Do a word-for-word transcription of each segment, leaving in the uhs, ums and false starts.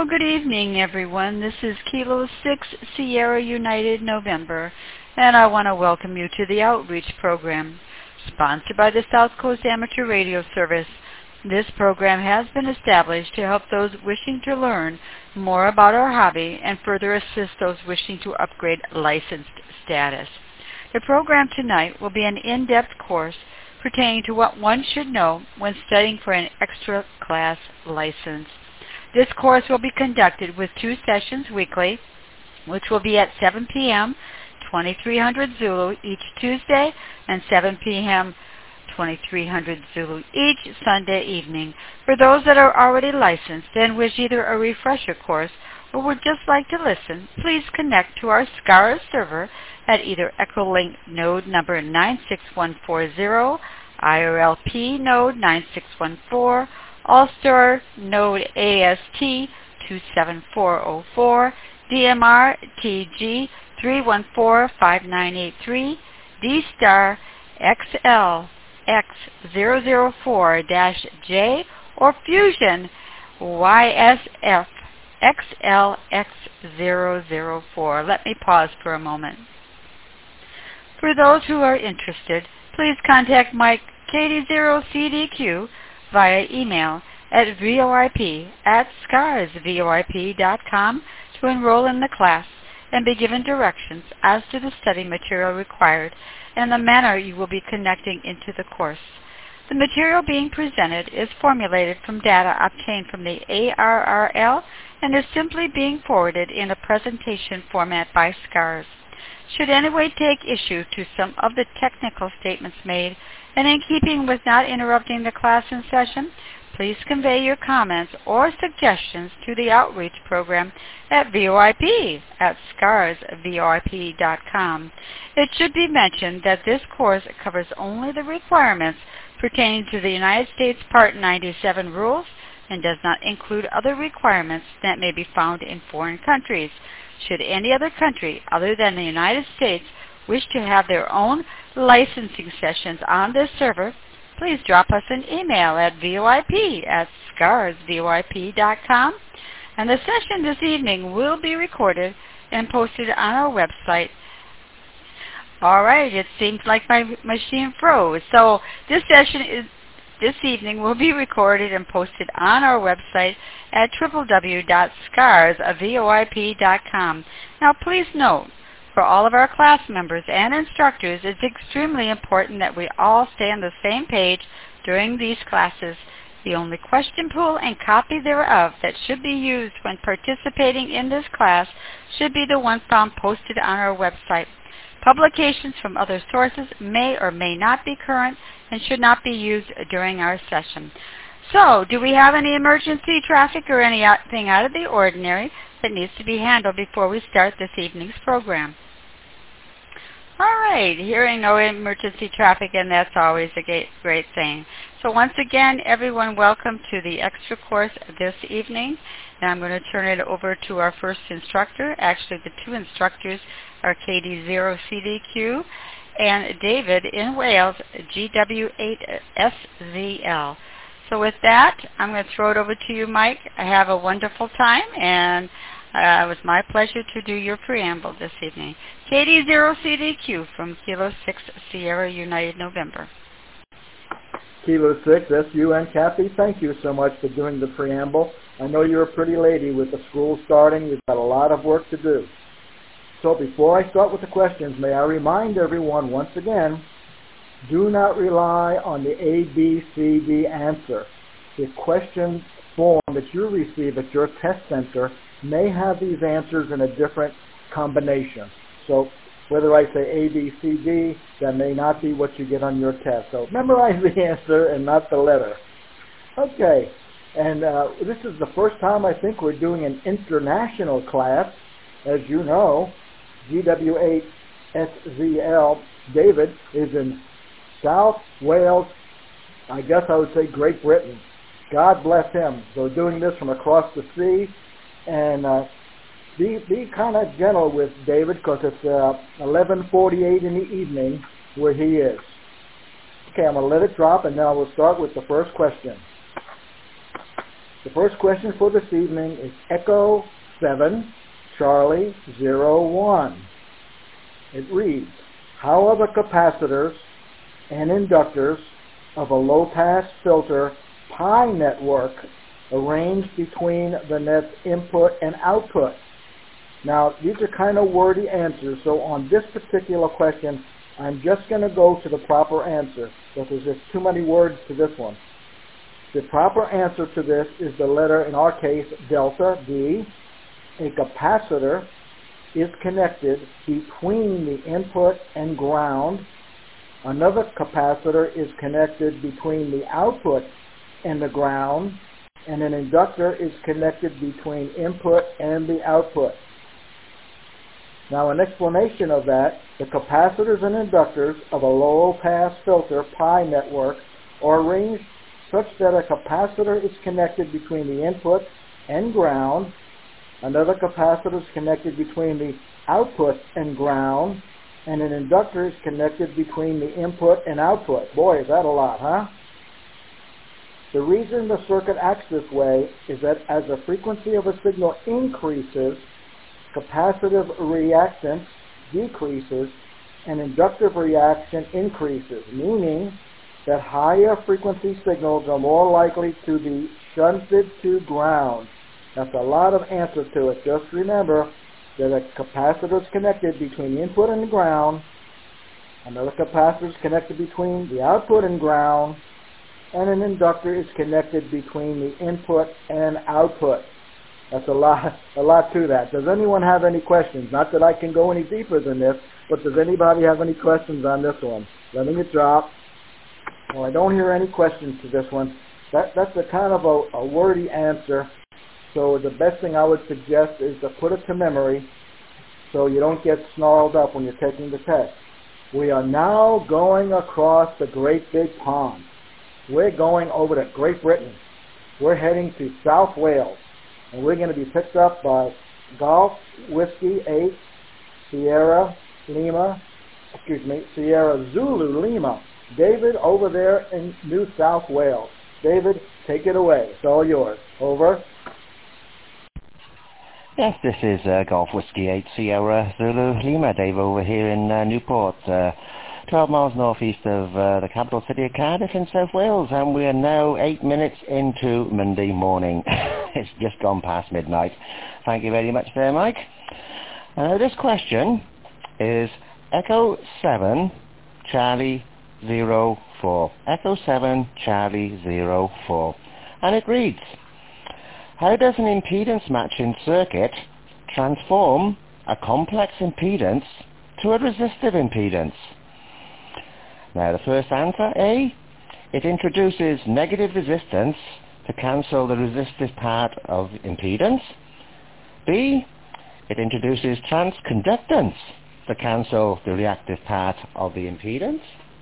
Well, good evening, everyone. This is Kilo six Sierra United November, and I want to welcome you to the Outreach Program, sponsored by the South Coast Amateur Radio Service. This program has been established to help those wishing to learn more about our hobby and further assist those wishing to upgrade licensed status. The program tonight will be an in-depth course pertaining to what one should know when studying for an extra class license. This course will be conducted with two sessions weekly, which will be at seven p m twenty-three hundred Zulu each Tuesday and seven p m twenty-three hundred Zulu each Sunday evening. For those that are already licensed and wish either a refresher course or would just like to listen, please connect to our SCARS server at either Echolink node number nine six one four zero, I R L P node nine six one four, All-Star node A S T two seven four zero four, D M R T G three one four five nine eight three, D-Star X L X zero zero four J, or Fusion Y S F X L X zero zero four. Let me pause for a moment. For those who are interested, please contact Mike K D zero C D Q via email at voip at scars voip dot com to enroll in the class and be given directions as to the study material required and the manner you will be connecting into the course. The material being presented is formulated from data obtained from the A R R L and is simply being forwarded in a presentation format by SCARS. Should anyone take issue to some of the technical statements made, and in keeping with not interrupting the class in session, please convey your comments or suggestions to the outreach program at voip at scars voip dot com. It should be mentioned that this course covers only the requirements pertaining to the United States Part ninety-seven rules and does not include other requirements that may be found in foreign countries. Should any other country other than the United States wish to have their own licensing sessions on this server, please drop us an email at voip at scars voip dot com. And the session this evening will be recorded and posted on our website. All right, it seems like my machine froze. So this session is this evening will be recorded and posted on our website at w w w dot scars voip dot com. Now please note, for all of our class members and instructors, it's extremely important that we all stay on the same page during these classes. The only question pool and copy thereof that should be used when participating in this class should be the one found posted on our website. Publications from other sources may or may not be current and should not be used during our session. So, do we have any emergency traffic or anything out of the ordinary that needs to be handled before we start this evening's program? All right, hearing no emergency traffic, and that's always a great thing. So once again, everyone, welcome to the extra course this evening. And I'm going to turn it over to our first instructor. Actually, the two instructors are K D zero C D Q and David in Wales, G W eight S Z L. So with that, I'm going to throw it over to you, Mike. Have a wonderful time, and uh, it was my pleasure to do your preamble this evening. K D zero C D Q from Kilo six Sierra United November. Kilo six, S U N, Kathy, thank you so much for doing the preamble. I know you're a pretty lady with the school starting. You've got a lot of work to do. So before I start with the questions, may I remind everyone once again, do not rely on the A, B, C, D answer. The question form that you receive at your test center may have these answers in a different combination. So whether I say A, B, C, D, that may not be what you get on your test. So memorize the answer and not the letter. Okay, and uh, this is the first time I think we're doing an international class. As you know, G W eight S Z L, David, is in South Wales, I guess I would say Great Britain. God bless him. So doing this from across the sea, and uh, be be kind of gentle with David because it's uh, eleven forty-eight in the evening where he is. Okay, I'm going to let it drop, and then I will start with the first question. The first question for this evening is Echo seven, Charlie zero one. It reads, how are the capacitors and inductors of a low-pass filter pi network arranged between the net's input and output? Now, these are kind of wordy answers, so on this particular question, I'm just going to go to the proper answer, because there's just too many words to this one. The proper answer to this is the letter, in our case, delta D. A capacitor is connected between the input and ground. Another capacitor is connected between the output and the ground. And an inductor is connected between input and the output. Now, an explanation of that, the capacitors and inductors of a low-pass filter pi network are arranged such that a capacitor is connected between the input and ground. Another capacitor is connected between the output and ground. And an inductor is connected between the input and output. Boy, is that a lot, huh? The reason the circuit acts this way is that as the frequency of a signal increases, capacitive reactance decreases and inductive reaction increases, meaning that higher frequency signals are more likely to be shunted to ground. That's a lot of answer to it. Just remember that a capacitor is connected between the input and the ground. Another capacitor is connected between the output and ground. And an inductor is connected between the input and output. That's a lot, a lot to that. Does anyone have any questions? Not that I can go any deeper than this, but does anybody have any questions on this one? Letting it drop. Well, I don't hear any questions to this one. That, that's a kind of a, a wordy answer. So the best thing I would suggest is to put it to memory so you don't get snarled up when you're taking the test. We are now going across the great big pond. We're going over to Great Britain. We're heading to South Wales. And we're going to be picked up by Golf Whiskey eight, Sierra Lima, excuse me, Sierra Zulu Lima. David over there in New South Wales. David, take it away. It's all yours. Over. Yes, this is uh, Golf Whiskey eight, Sierra Zulu Lima. Dave over here in uh, Newport. Uh, twelve miles northeast of uh, the capital city of Cardiff in South Wales, and we are now eight minutes into Monday morning. It's just gone past midnight. Thank you very much there, Mike. Uh, this question is Echo seven, Charlie zero four. Echo seven, Charlie zero four. And it reads, how does an impedance matching circuit transform a complex impedance to a resistive impedance? Now the first answer, A, it introduces negative resistance to cancel the resistive part of impedance. B, it introduces transconductance to cancel the reactive part of the impedance.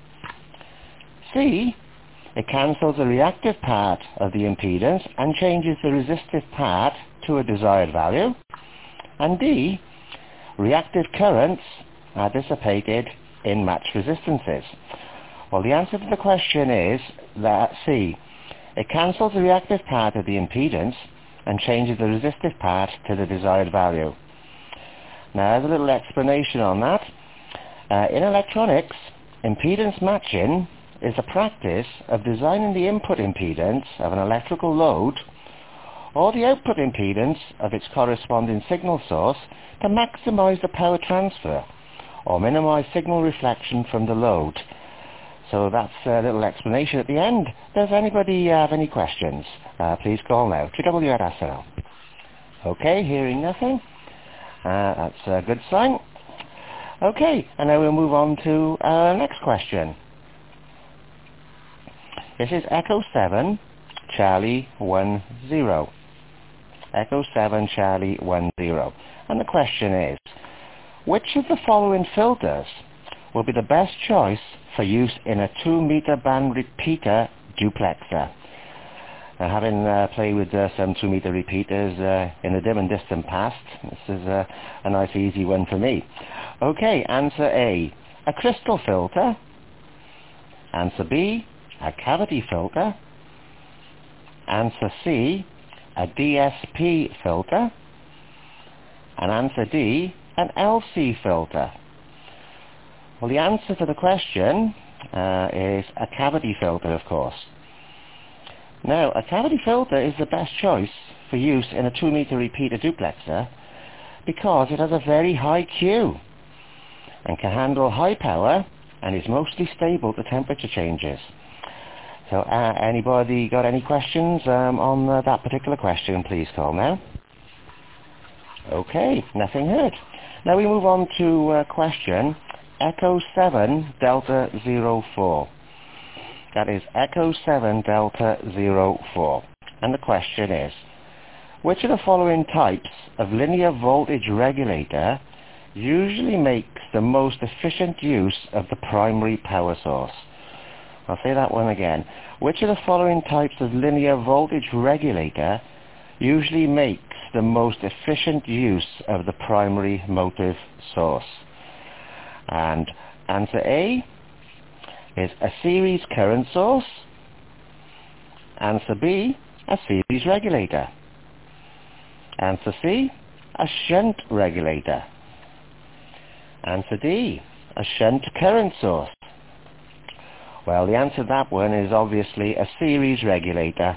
C, it cancels the reactive part of the impedance and changes the resistive part to a desired value. And D, reactive currents are dissipated in matched resistances. Well, the answer to the question is that C, it cancels the reactive part of the impedance and changes the resistive part to the desired value. Now, there's a little explanation on that. Uh, in electronics, impedance matching is the practice of designing the input impedance of an electrical load or the output impedance of its corresponding signal source to maximize the power transfer or minimize signal reflection from the load. So that's a little explanation at the end. Does anybody have any questions? Uh, please call now. T W at S N L. Okay, hearing nothing. Uh, that's a good sign. Okay, and now we'll move on to our next question. This is Echo seven, Charlie one zero. Echo seven, Charlie one zero. And the question is, which of the following filters will be the best choice for use in a two meter band repeater duplexer? Uh, having uh, played with uh, some two meter repeaters uh, in the dim and distant past, this is uh, a nice easy one for me. Okay, answer A, a crystal filter. Answer B, a cavity filter. Answer C, a D S P filter, and answer D, an L C filter. Well, the answer to the question uh, is a cavity filter, of course. Now, a cavity filter is the best choice for use in a two meter repeater duplexer because it has a very high Q and can handle high power and is mostly stable to temperature changes. So uh, anybody got any questions um, on uh, that particular question, please call now. Okay, nothing heard. Now we move on to uh, question Echo seven Delta zero four. That is Echo seven Delta zero four. And the question is, which of the following types of linear voltage regulator usually makes the most efficient use of the primary power source? I'll say that one again. Which of the following types of linear voltage regulator usually makes the most efficient use of the primary motive source? And answer A is a series current source. Answer B, a series regulator. Answer C, a shunt regulator. Answer D, a shunt current source. Well, the answer to that one is obviously a series regulator.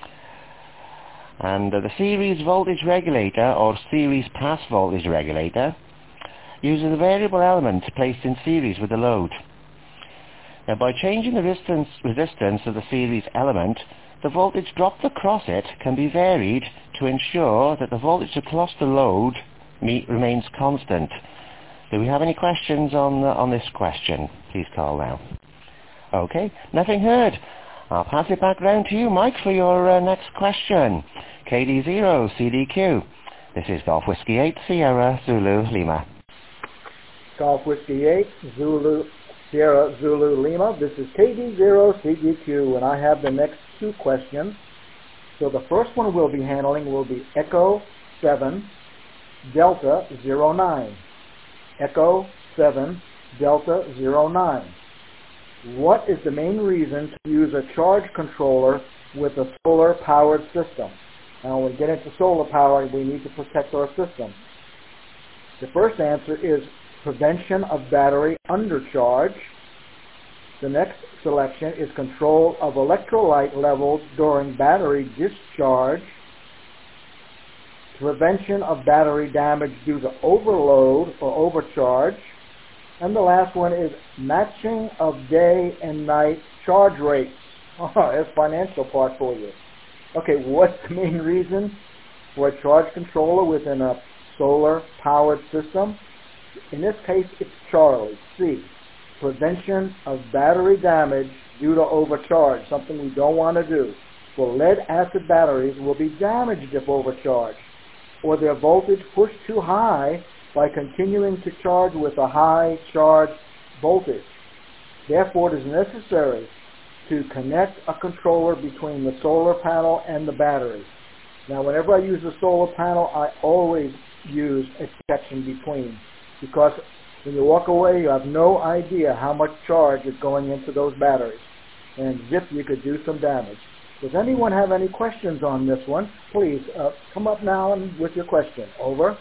And uh, the series voltage regulator, or series pass voltage regulator, uses a variable element placed in series with the load. Now, by changing the resistance, resistance of the series element, the voltage dropped across it can be varied to ensure that the voltage across the load meet, remains constant. Do we have any questions on, uh, on this question? Please call now. Okay, nothing heard. I'll pass it back round to you, Mike, for your uh, next question. K D zero C D Q. This is Golf Whiskey eight Sierra Zulu Lima. Golf Whiskey eight Zulu Sierra Zulu Lima. This is K D zero C D Q, and I have the next two questions. So the first one we'll be handling will be Echo seven Delta zero nine. Echo seven Delta zero nine. What is the main reason to use a charge controller with a solar-powered system? Now, when we get into solar power, we need to protect our system. The first answer is prevention of battery undercharge. The next selection is control of electrolyte levels during battery discharge. Prevention of battery damage due to overload or overcharge. And the last one is matching of day and night charge rates. Oh, that's the financial part for you. Okay, what's the main reason for a charge controller within a solar-powered system? In this case, it's Charlie. C, prevention of battery damage due to overcharge, something we don't want to do. For lead-acid batteries will be damaged if overcharged, or their voltage pushed too high by continuing to charge with a high charge voltage. Therefore, it is necessary to connect a controller between the solar panel and the battery. Now, whenever I use the solar panel, I always use a section between, because when you walk away, you have no idea how much charge is going into those batteries. And zip, you could do some damage. Does anyone have any questions on this one? Please uh, come up now and with your question. Over.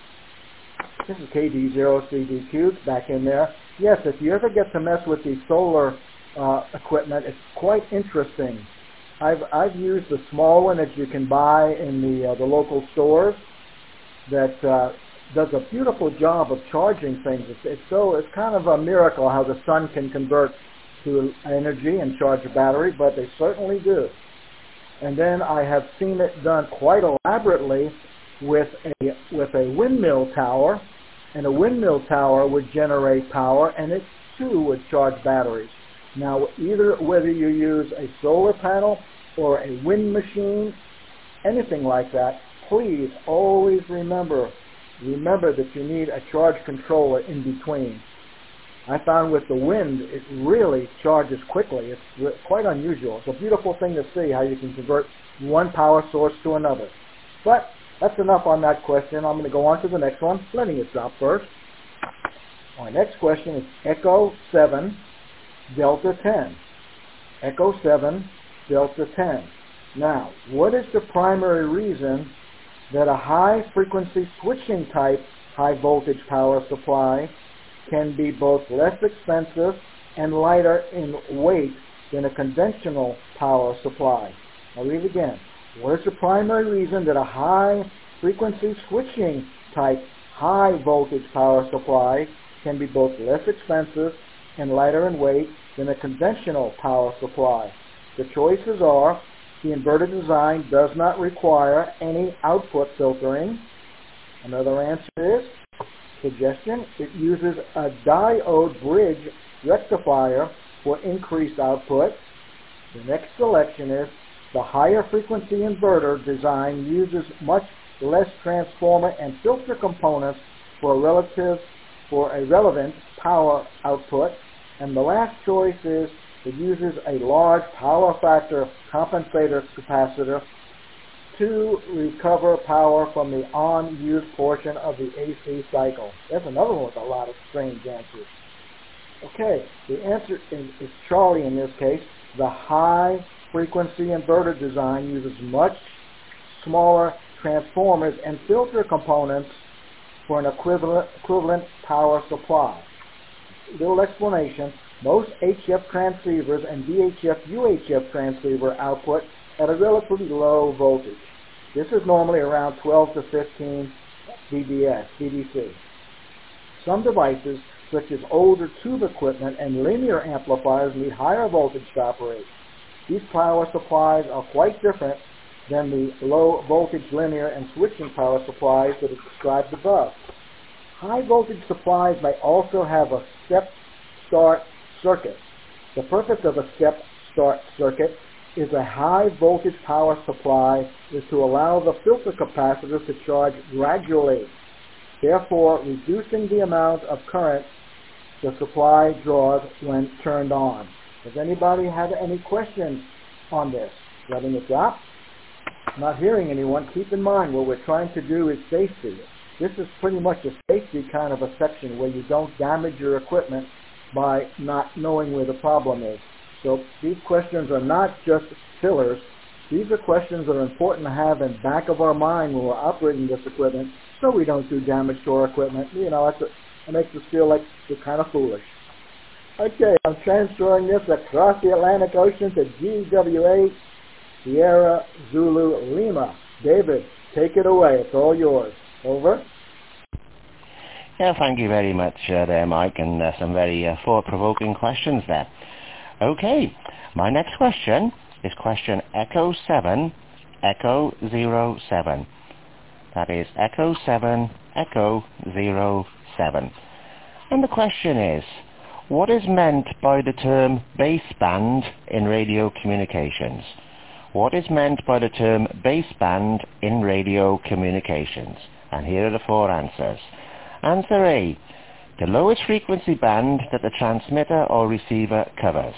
This is K D zero C D Q back in there. Yes, if you ever get to mess with the solar uh, equipment, it's quite interesting. I've I've used the small one that you can buy in the uh, the local stores that uh, does a beautiful job of charging things. It's, it's so it's kind of a miracle how the sun can convert to energy and charge a battery, but they certainly do. And then I have seen it done quite elaborately with a with a windmill tower, and a windmill tower would generate power, and it too would charge batteries. Now, either whether you use a solar panel or a wind machine, anything like that, please always remember remember that you need a charge controller in between. I found with the wind, it really charges quickly. It's quite unusual. It's a beautiful thing to see how you can convert one power source to another. But that's enough on that question. I'm going to go on to the next one, letting it drop first. My next question is Echo seven Delta ten. Echo seven Delta ten. Now, what is the primary reason that a high-frequency switching type high-voltage power supply can be both less expensive and lighter in weight than a conventional power supply? I'll read it again. What is the primary reason that a high-frequency switching type high-voltage power supply can be both less expensive and lighter in weight than a conventional power supply? The choices are: the inverter design does not require any output filtering. Another answer is, suggestion, it uses a diode bridge rectifier for increased output. The next selection is, the higher frequency inverter design uses much less transformer and filter components for a relative for a relevant power output. And the last choice is, it uses a large power factor compensator capacitor to recover power from the on-use portion of the A C cycle. That's another one with a lot of strange answers. Okay, the answer is, is Charlie in this case. The high-frequency inverter design uses much smaller transformers and filter components for an equivalent, equivalent power supply. Little explanation. Most H F transceivers and V H F U H F transceiver output at a relatively low voltage. This is normally around twelve to fifteen D B S, D B C. Some devices, such as older tube equipment and linear amplifiers, need higher voltage to operate. These power supplies are quite different than the low voltage linear and switching power supplies that are described above. High voltage supplies may also have a step-start circuit. The purpose of a step-start circuit is a high voltage power supply is to allow the filter capacitor to charge gradually, therefore reducing the amount of current the supply draws when turned on. Does anybody have any questions on this? Letting it drop? Not hearing anyone. Keep in mind what we're trying to do is safety. This is pretty much a safety kind of a section where you don't damage your equipment by not knowing where the problem is. So these questions are not just fillers. These are questions that are important to have in back of our mind when we're operating this equipment so we don't do damage to our equipment. You know, that's a, it makes us feel like we're kind of foolish. Okay, I'm transferring this across the Atlantic Ocean to G W eight Sierra Zulu Lima. David, take it away. It's all yours. Over. Yeah, thank you very much uh, there, Mike, and uh, some very uh, thought-provoking questions there. Okay, my next question is question Echo seven, Echo zero seven. That is Echo seven, Echo zero seven. And the question is, what is meant by the term baseband in radio communications? What is meant by the term baseband in radio communications? And here are the four answers. Answer A, the lowest frequency band that the transmitter or receiver covers.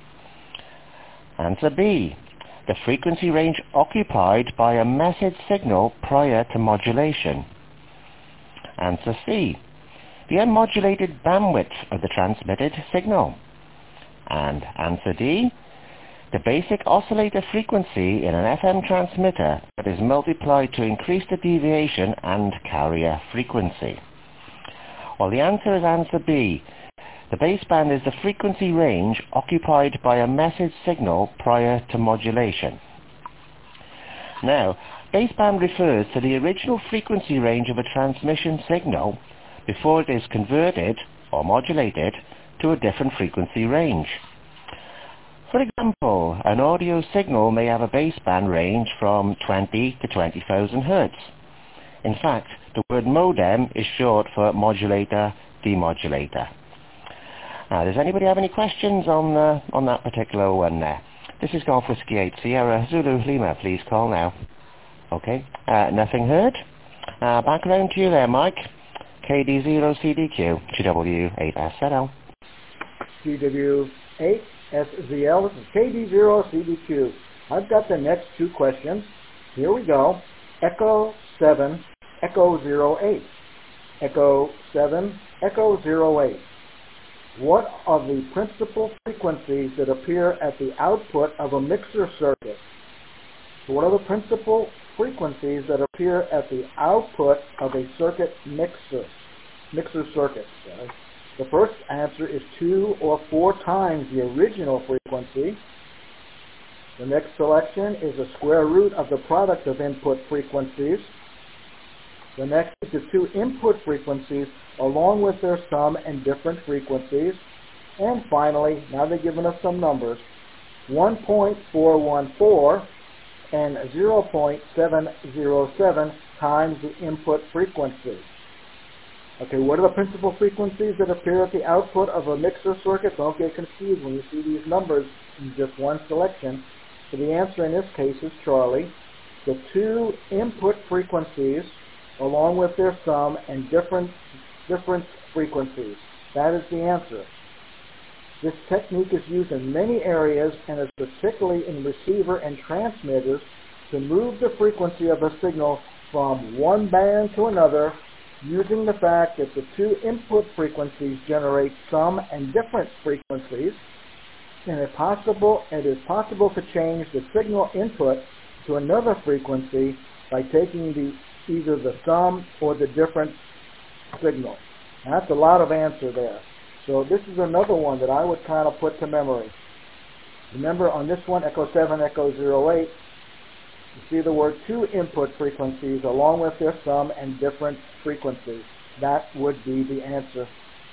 Answer B, the frequency range occupied by a message signal prior to modulation. Answer C, the unmodulated bandwidth of the transmitted signal. And answer D, the basic oscillator frequency in an F M transmitter that is multiplied to increase the deviation and carrier frequency. Well, the answer is answer B. The baseband is the frequency range occupied by a message signal prior to modulation. Now, baseband refers to the original frequency range of a transmission signal before it is converted or modulated to a different frequency range. For example, an audio signal may have a baseband range from twenty to twenty thousand hertz. In fact, the word modem is short for modulator, demodulator. Now, does anybody have any questions on uh, on that particular one there? This is Golf Whiskey eight Sierra Zulu Lima. Please call now. Okay, uh, nothing heard. Uh, back around to you there, Mike. K D zero C D Q, G W eight S Z L. G W eight S Z L. This is K D zero C D Q. I've got the next two questions. Here we go. Echo seven, Echo zero eight. Echo seven, Echo zero eight. What are the principal frequencies that appear at the output of a mixer circuit? So what are the principal frequencies that appear at the output of a circuit mixer, mixer circuit? Sorry. The first answer is two or four times the original frequency. The next selection is the square root of the product of input frequencies. The next is the two input frequencies along with their sum and different frequencies. And finally, now they've given us some numbers, one point four one four and zero point seven zero seven times the input frequency. Okay, what are the principal frequencies that appear at the output of a mixer circuit? Don't get confused when you see these numbers in just one selection. So the answer in this case is Charlie. The two input frequencies along with their sum and different, different frequencies. That is the answer. This technique is used in many areas and is particularly in receiver and transmitters to move the frequency of a signal from one band to another using the fact that the two input frequencies generate sum and different frequencies. And if possible, it is possible to change the signal input to another frequency by taking the either the sum or the different signal. Now, that's a lot of answer there. So this is another one that I would kind of put to memory. Remember on this one, echo seven, echo zero eight, you see the word two input frequencies along with their sum and different frequencies. That would be the answer.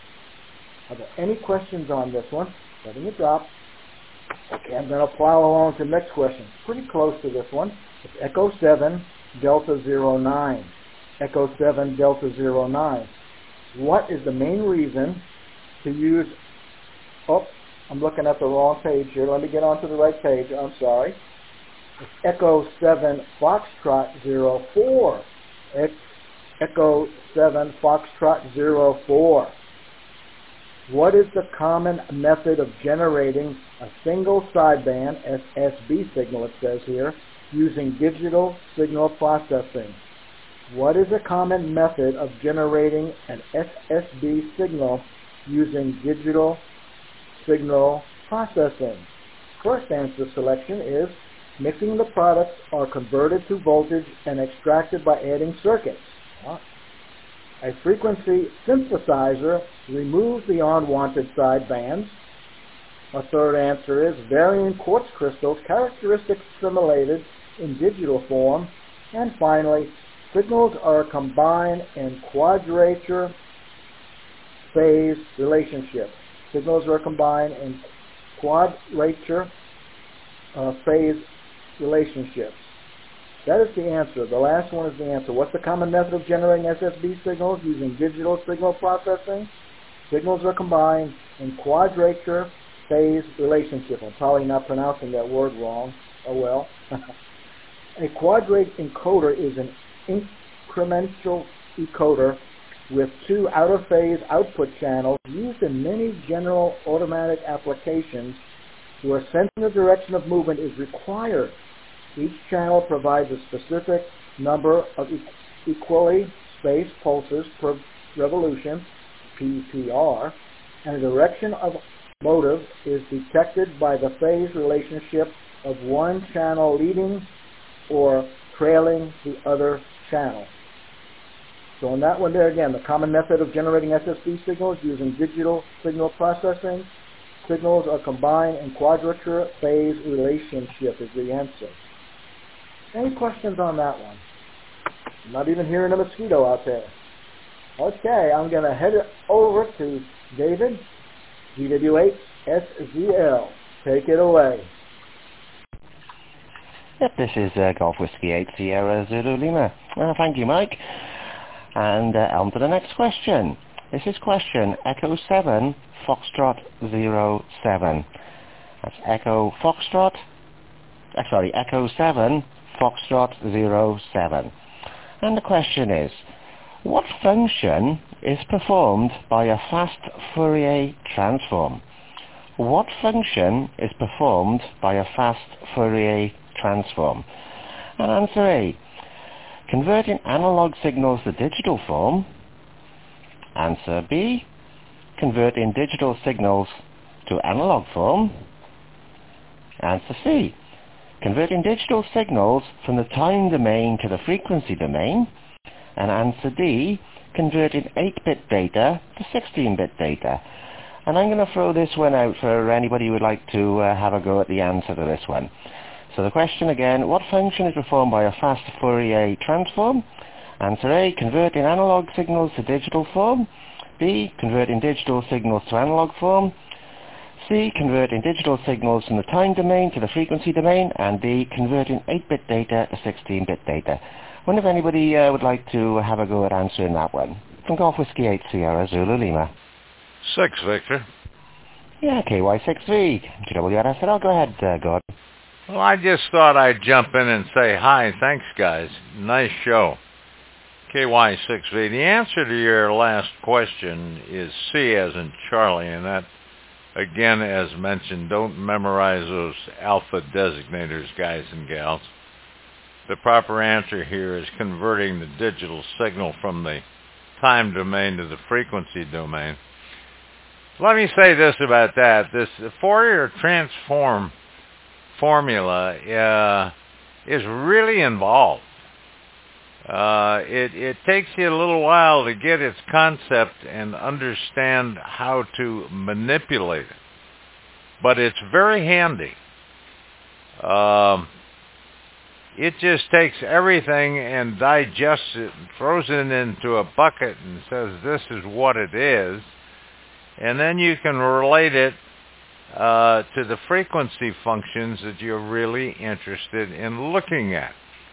Are there any questions on this one? Letting it drop. Okay, I'm going to plow along to the next question. Pretty close to this one. It's echo seven, delta zero nine. Echo seven, delta zero nine. What is the main reason to use, oh, I'm looking at the wrong page here. Let me get onto the right page. I'm sorry. It's echo seven, foxtrot zero four. Echo seven, foxtrot zero four. What is the common method of generating a single sideband, S S B signal it says here, using digital signal processing? What is a common method of generating an S S B signal using digital signal processing? First answer selection is mixing the products are converted to voltage and extracted by adding circuits. A frequency synthesizer removes the unwanted sidebands. A third answer is varying quartz crystals, characteristics simulated in digital form. And finally, signals are combined in quadrature phase relationship. Signals are combined in quadrature uh, phase relationships. That is the answer. The last one is the answer. What's the common method of generating S S B signals using digital signal processing? Signals are combined in quadrature phase relationship. I'm probably not pronouncing that word wrong. Oh well. A quadrate encoder is an incremental encoder with two out-of-phase output channels used in many general automatic applications where sensing the direction of movement is required. Each channel provides a specific number of equally spaced pulses per revolution, P P R, and the direction of motive is detected by the phase relationship of one channel leading or trailing the other channel. So on that one there again, the common method of generating S S B signals using digital signal processing, signals are combined in quadrature phase relationship is the answer. Any questions on that one? I'm not even hearing a mosquito out there. Okay, I'm going to head it over to David, G W eight S Z L. Take it away. Yep, this is uh, Golf Whiskey eight Sierra Zulu Lima. Uh, thank you, Mike. And uh, on to the next question. This is question Echo seven, Foxtrot zero seven. That's Echo Foxtrot, uh, sorry, Echo seven, Foxtrot zero seven. And the question is, what function is performed by a fast Fourier transform? What function is performed by a fast Fourier transform? And answer A, converting analog signals to digital form. Answer B, converting digital signals to analog form. Answer C, converting digital signals from the time domain to the frequency domain. And answer D, converting eight-bit data to sixteen-bit data. And I'm going to throw this one out for anybody who would like to uh, have a go at the answer to this one. So the question again, what function is performed by a fast Fourier transform? Answer A, converting analog signals to digital form. B, converting digital signals to analog form. C, converting digital signals from the time domain to the frequency domain. And D, converting eight-bit data to sixteen-bit data. I wonder if anybody uh, would like to have a go at answering that one. From Golf Whiskey eight Sierra Zulu Lima. Six, Victor. Yeah, K Y six V. G W R S. I'll go ahead, uh, Gordon. Well, I just thought I'd jump in and say, hi, thanks, guys. Nice show. K Y six V. The answer to your last question is C as in Charlie, and that, again, as mentioned, don't memorize those alpha designators, guys and gals. The proper answer here is converting the digital signal from the time domain to the frequency domain. Let me say this about that. This Fourier transform formula uh, is really involved. Uh, it, it takes you a little while to get its concept and understand how to manipulate it. But it's very handy. Um, it just takes everything and digests it and throws it into a bucket and says this is what it is. And then you can relate it uh, to the frequency functions that you're really interested in looking at.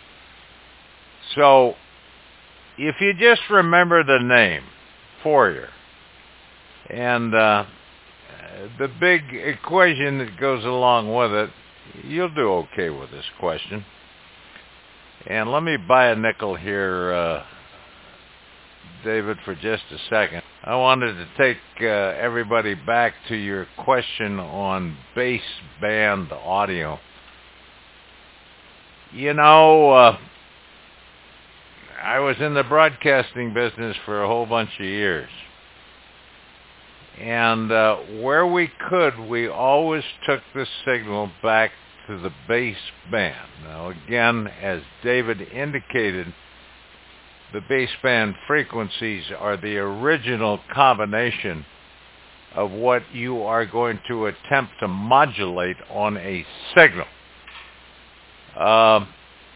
So, if you just remember the name, Fourier, and uh, the big equation that goes along with it, you'll do okay with this question. And let me buy a nickel here, uh, David, for just a second. I wanted to take uh, everybody back to your question on baseband audio. You know, uh, I was in the broadcasting business for a whole bunch of years. And uh, where we could, we always took the signal back to the baseband. Now again, as David indicated, the baseband frequencies are the original combination of what you are going to attempt to modulate on a signal. Um,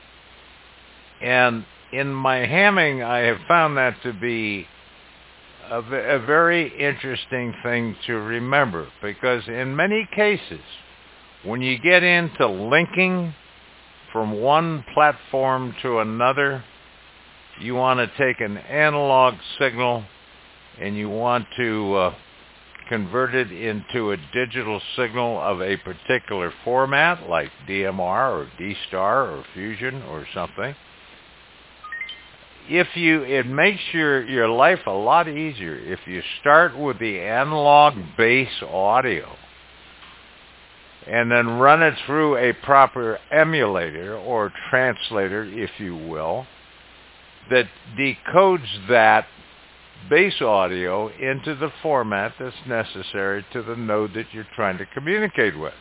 and in my hamming, I have found that to be a, a very interesting thing to remember, because in many cases, when you get into linking from one platform to another, you want to take an analog signal and you want to uh, convert it into a digital signal of a particular format, like D M R or D-Star or Fusion or something. If you, it makes your, your life a lot easier if you start with the analog base audio and then run it through a proper emulator or translator, if you will, that decodes that base audio into the format that's necessary to the node that you're trying to communicate with.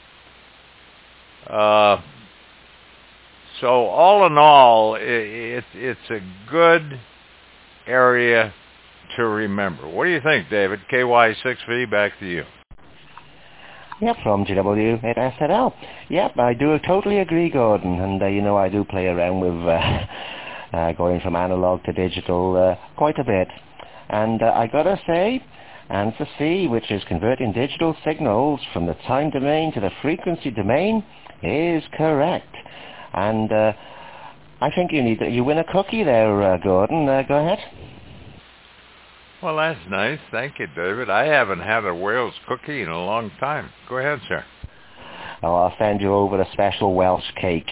Uh, so all in all, it, it, it's a good area to remember. What do you think, David? K Y six V, back to you. Yep, from G W eight S L. Yep, I do totally agree, Gordon. And, uh, you know, I do play around with uh, uh, going from analog to digital uh, quite a bit. And uh, I got to say, answer C, which is converting digital signals from the time domain to the frequency domain, is correct. And uh, I think you need you win a cookie there, uh, Gordon. Uh, go ahead. Well, that's nice. Thank you, David. I haven't had a Wales cookie in a long time. Go ahead, sir. Oh, I'll send you over a special Welsh cake.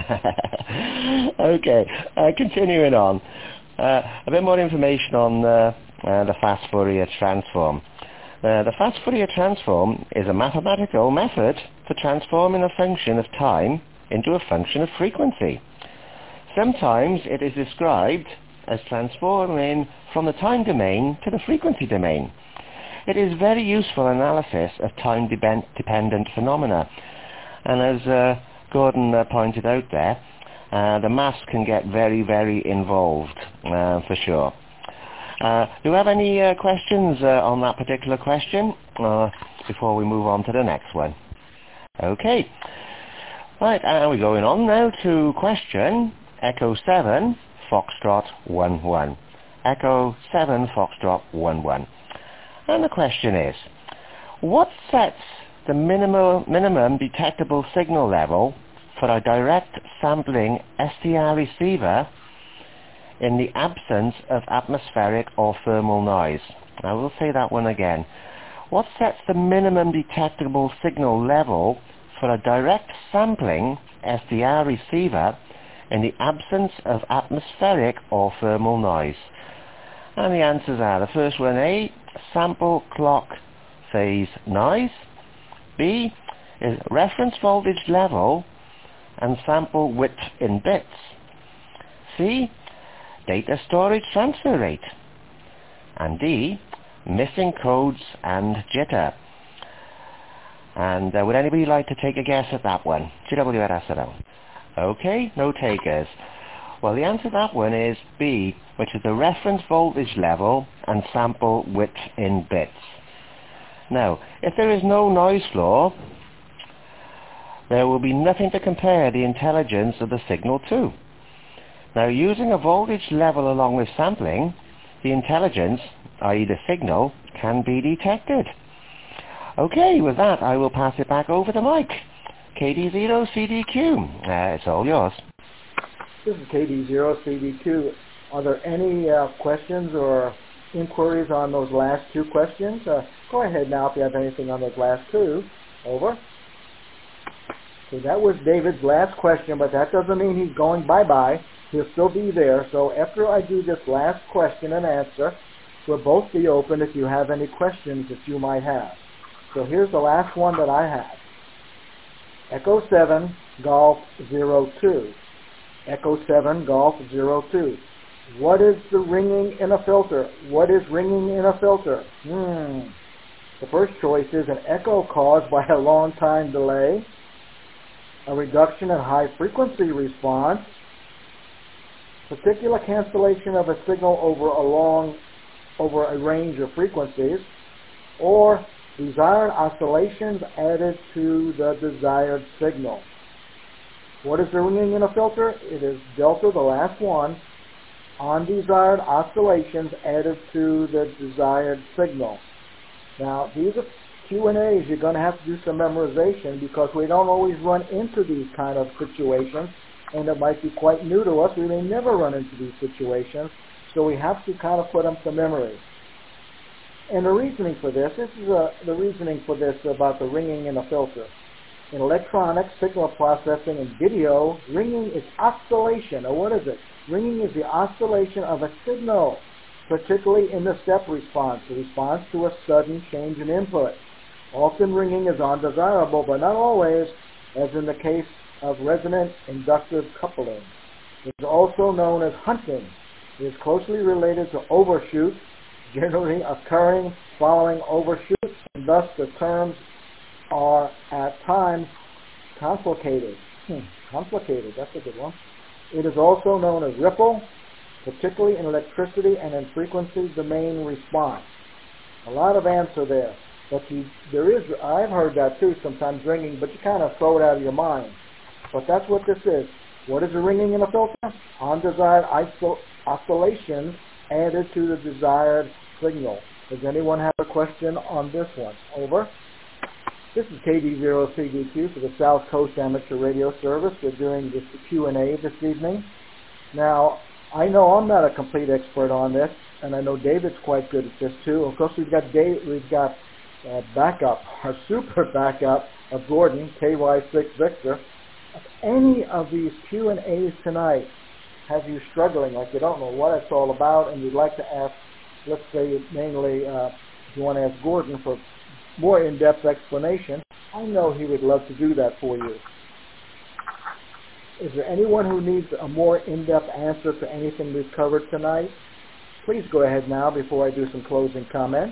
Okay, uh, continuing on. Uh, a bit more information on uh, uh, the fast Fourier transform. Uh, the fast Fourier transform is a mathematical method for transforming a function of time into a function of frequency. Sometimes it is described as transforming from the time domain to the frequency domain. It is very useful analysis of time-dependent phenomena. And as uh, Gordon uh, pointed out there, uh, the maths can get very, very involved, uh, for sure. Uh, do you have any uh, questions uh, on that particular question uh, before we move on to the next one? Okay. Right, and we're going on now to question Echo seven, Foxtrot one one. Echo seven, Foxtrot one one. And the question is, what sets the minimum, minimum detectable signal level for a direct sampling S D R receiver in the absence of atmospheric or thermal noise? I will say that one again. What sets the minimum detectable signal level for a direct sampling S D R receiver in the absence of atmospheric or thermal noise? And the answers are, the first one, A, sample clock phase noise. B is reference voltage level and sample width in bits. C, data storage transfer rate. And D, missing codes and jitter. And uh, would anybody like to take a guess at that one? G W at S L O. Okay, no takers. Well, the answer to that one is B, which is the reference voltage level and sample width in bits. Now, if there is no noise floor, there will be nothing to compare the intelligence of the signal to. Now, using a voltage level along with sampling, the intelligence, that is the signal, can be detected. Okay, with that, I will pass it back over to Mike. K D zero C D Q, uh, it's all yours. This is K D zero C D Q. Are there any uh, questions or inquiries on those last two questions? Uh, go ahead now if you have anything on those last two. Over. So that was David's last question, but that doesn't mean he's going bye-bye. He'll still be there. So after I do this last question and answer, we'll both be open if you have any questions that you might have. So here's the last one that I have. Echo seven, Golf zero two. Echo seven, Golf zero two. What is the ringing in a filter? What is ringing in a filter? Hmm. The first choice is an echo caused by a long time delay, a reduction in high frequency response, particular cancellation of a signal over a long, over a range of frequencies, or desired oscillations added to the desired signal. What is the ringing in a filter? It is delta, the last one, undesired oscillations added to the desired signal. Now, these are Q and A's. You're going to have to do some memorization because we don't always run into these kind of situations, and it might be quite new to us. We may never run into these situations, so we have to kind of put them to memory. And the reasoning for this, this is uh, the reasoning for this about the ringing in a filter. In electronics, signal processing, and video, ringing is oscillation. Or what is it? Ringing is the oscillation of a signal, particularly in the step response, the response to a sudden change in input. Often ringing is undesirable, but not always, as in the case of resonant inductive coupling. It is also known as hunting. It is closely related to overshoot, generally occurring following overshoots, and thus the terms are at times complicated. Hmm, complicated, that's a good one. It is also known as ripple, particularly in electricity and in frequency domain response. A lot of answer there. But you, there is, I've heard that too, sometimes ringing, but you kind of throw it out of your mind. But that's what this is. What is a ringing in a filter? Undesired iso- oscillations added to the desired signal. Does anyone have a question on this one? Over. This is K D zero C D Q for the South Coast Amateur Radio Service. We're doing this Q and A this evening. Now, I know I'm not a complete expert on this, and I know David's quite good at this too. Of course, we've got Dave, we've got uh, backup, our super backup of Gordon, K Y six Victor. Of any of these Q and A's tonight have you struggling, like you don't know what it's all about, and you'd like to ask, let's say, mainly, uh, if you want to ask Gordon for more in-depth explanation, I know he would love to do that for you. Is there anyone who needs a more in-depth answer to anything we've covered tonight? Please go ahead now before I do some closing comments.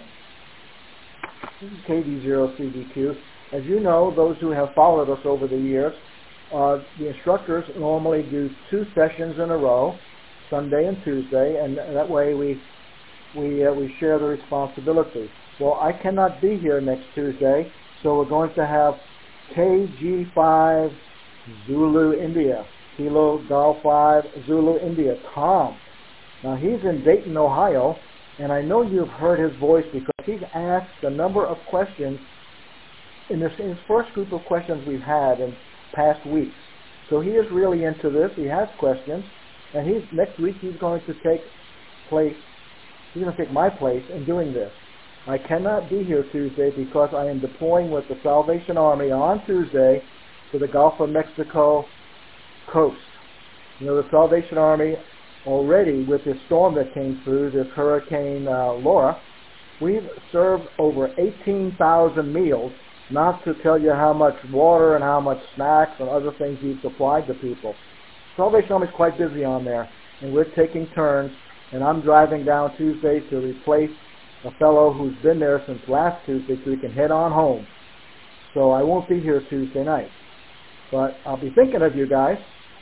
This is K D zero C D Q. As you know, those who have followed us over the years, Uh, the instructors normally do two sessions in a row, Sunday and Tuesday, and that way we we uh, we share the responsibility. Well, I cannot be here next Tuesday, so we're going to have K G five Zulu India, Kilo Golf five Zulu India, Tom. Now he's in Dayton, Ohio, and I know you've heard his voice because he's asked a number of questions in this in his first group of questions we've had in past weeks. So he is really into this. He has questions, and he's next week he's going to take place. He's going to take my place in doing this. I cannot be here Tuesday because I am deploying with the Salvation Army on Tuesday to the Gulf of Mexico coast. You know, the Salvation Army already, with this storm that came through, this Hurricane uh, Laura, we've served over eighteen thousand meals, not to tell you how much water and how much snacks and other things we've supplied to people. Salvation Army is quite busy on there, and we're taking turns, and I'm driving down Tuesday to replace a fellow who's been there since last Tuesday so he can head on home. So I won't be here Tuesday night. But I'll be thinking of you guys.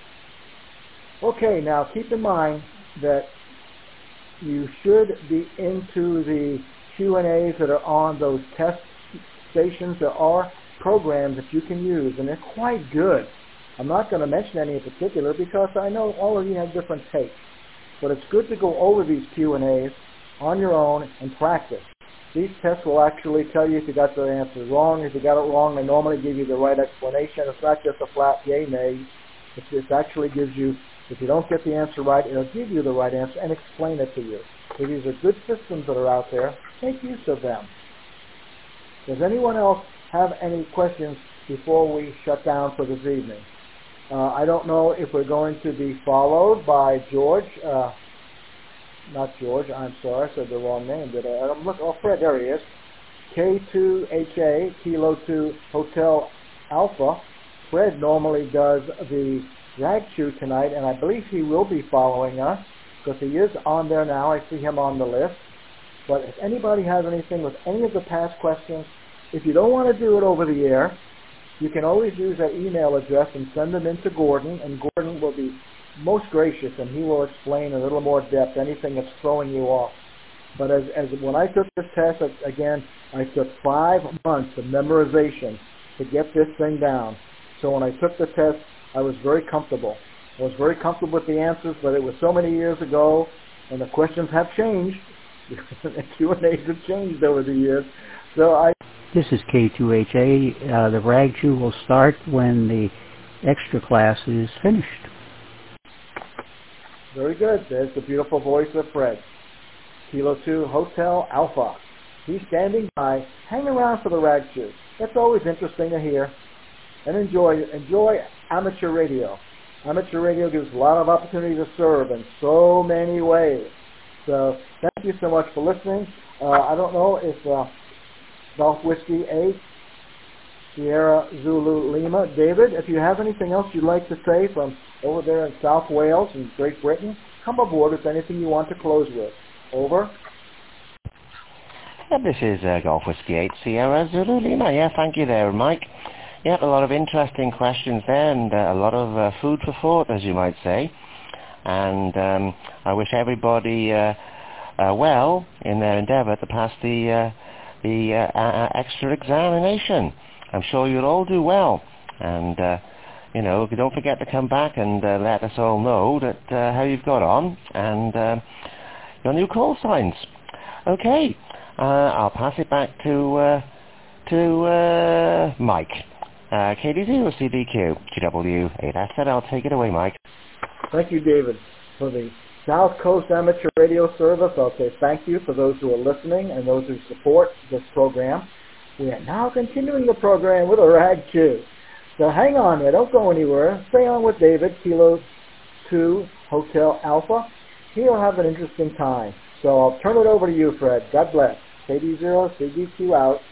Okay, now keep in mind that you should be into the Q and A's that are on those test stations. There are programs that you can use, and they're quite good. I'm not going to mention any in particular because I know all of you have different takes. But it's good to go over these Q and A's on your own and practice. These tests will actually tell you if you got the answer wrong. If you got it wrong, they normally give you the right explanation. It's not just a flat yay, nay. It, it actually gives you, if you don't get the answer right, it'll give you the right answer and explain it to you. So these are good systems that are out there. Make use of them. Does anyone else have any questions before we shut down for this evening? Uh, I don't know if we're going to be followed by George. Uh, not George, I'm sorry, I said the wrong name. Did I? I'm look, oh, Fred, there he is. K two H A, Kilo two Hotel Alpha. Fred normally does the Rag Chew tonight, and I believe he will be following us because he is on there now. I see him on the list. But if anybody has anything with any of the past questions, if you don't want to do it over the air, you can always use that email address and send them in to Gordon, and Gordon will be most gracious, and he will explain in a little more depth anything that's throwing you off. But as, as when I took this test, again, I took five months of memorization to get this thing down. So when I took the test, I was very comfortable. I was very comfortable with the answers, but it was so many years ago, and the questions have changed. The Q and A's have changed over the years. So I. This is K two H A. Uh, the Rag Chew will start when the extra class is finished. Very good. There's the beautiful voice of Fred. Kilo two Hotel Alpha. He's standing by. Hang around for the Rag Chew. That's always interesting to hear. And enjoy enjoy amateur radio. Amateur radio gives a lot of opportunity to serve in so many ways. So thank you so much for listening. Uh, I don't know if uh, Golf Whiskey eight, Sierra Zulu Lima. David, if you have anything else you'd like to say from over there in South Wales and Great Britain, come aboard with anything you want to close with. Over. Yeah, this is uh, Golf Whiskey eight, Sierra Zulu Lima. Yeah, thank you there, Mike. Yeah, a lot of interesting questions there and uh, a lot of uh, food for thought, as you might say. And um, I wish everybody uh, uh, well in their endeavour to pass the uh, the uh, uh, extra examination. I'm sure you'll all do well. And, uh, you know, don't forget to come back and uh, let us all know that uh, how you've got on and uh, your new call signs. Okay, uh, I'll pass it back to uh, to uh, Mike. Uh, K D zero C D Q, G W eight S Z. I'll take it away, Mike. Thank you, David. For the South Coast Amateur Radio Service, I'll say thank you for those who are listening and those who support this program. We are now continuing the program with a Rag Chew. So hang on there. Don't go anywhere. Stay on with David, Kilo two Hotel Alpha. He'll have an interesting time. So I'll turn it over to you, Fred. God bless. K D zero C D Q out.